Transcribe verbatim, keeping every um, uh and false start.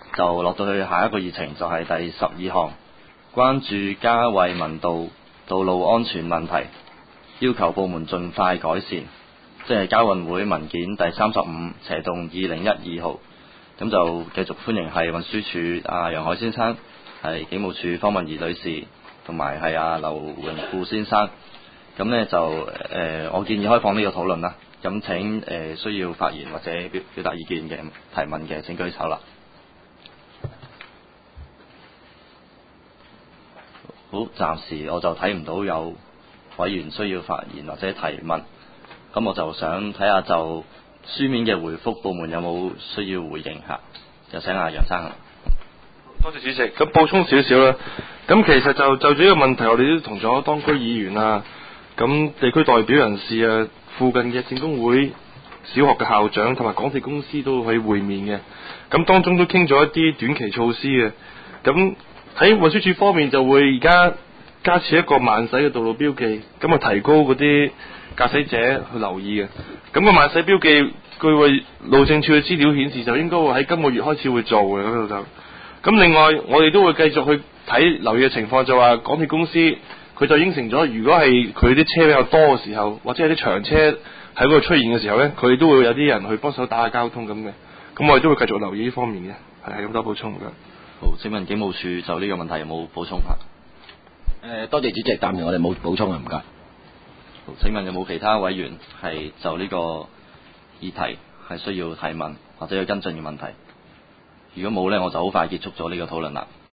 就落到去下一個議程，就係第十二項，關注加惠民道道路安全問題，要求部門盡快改善，即係交運會文件第三十五斜動二零一二號。咁就繼續歡迎係運輸署阿楊海先生，係警務處方文儀女士，同埋係阿劉榮富先生。咁呢就誒、呃，我建議開放呢個討論啦。咁請誒、呃、需要發言或者表表達意見嘅提問嘅請舉手啦。好，暫時我就睇唔到有委員需要發言或者提問。咁我就想睇下就書面嘅回覆，部門有冇需要回應下？就請阿楊生。 多謝主席。咁補充少少啦。咁其實就就住呢個問題，我哋都同咗當區議員啊，咁地區代表人士啊，附近嘅聖公會小學嘅校長同埋港鐵公司都可以會面嘅。咁當中都傾咗一啲短期措施嘅。咁喺運輸署方面就會而家加設一個慢駛嘅道路標記，咁啊提高嗰啲駕駛者去留意嘅。咁個慢駛標記據為路政署嘅資料顯示，就應該會喺今個月開始會做嘅嗰度就。咁另外我哋都會繼續去睇留意嘅情況，就話港鐵公司佢就應承咗，如果係佢啲車比較多嘅時候，或者係啲長車喺嗰度出現嘅時候呢，佢哋都會有啲人去幫手打下交通咁嘅。咁我哋都會繼續留意呢方面嘅。係咁多補充嘅。 好，請問警務處就呢個問題有冇補充下？ 誒，多謝主席，暫時我哋冇補充啊，唔該。 好，請問有冇其他委員係就呢個議題係需要提問或者要跟進嘅問題？如果冇呢，我就好快結束咗呢個討論啦。